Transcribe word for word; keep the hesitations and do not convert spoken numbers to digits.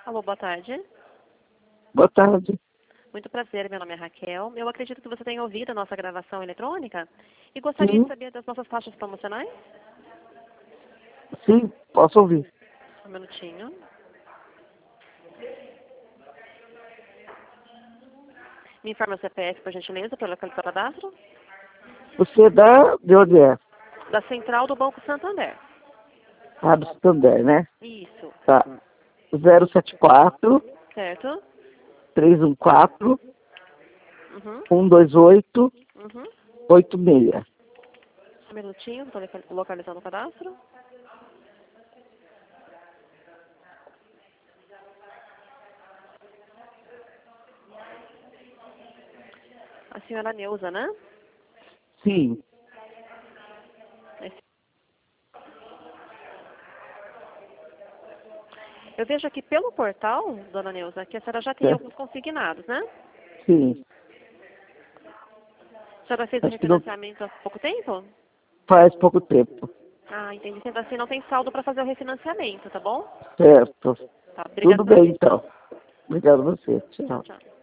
Alô, boa tarde. Boa tarde. Muito prazer, meu nome é Raquel. Eu acredito que você tenha ouvido a nossa gravação eletrônica e gostaria Sim, de saber das nossas taxas promocionais. sim, posso ouvir. Um minutinho. Me informa o C P F, por gentileza, para localizar o cadastro. Você é da, de onde é? Da Central do Banco Santander. Ah, do Santander, né? Isso. Tá. zero sete quatro, Certo? três um quatro, Uhum. um dois oito, Uhum. oito seis. Um minutinho, estou localizando o cadastro. A senhora Neuza, né? Sim, Eu vejo aqui pelo portal, dona Neuza, que a senhora já tem é, alguns consignados, né? sim. A senhora fez o Acho que não refinanciamento há pouco tempo? faz pouco tempo. Ah, entendi. Sendo assim, não tem saldo para fazer o refinanciamento, tá bom? Certo. Tá, Tudo obrigada pela bem, atenção. então. Obrigado a você. Tchau, Tchau. tchau.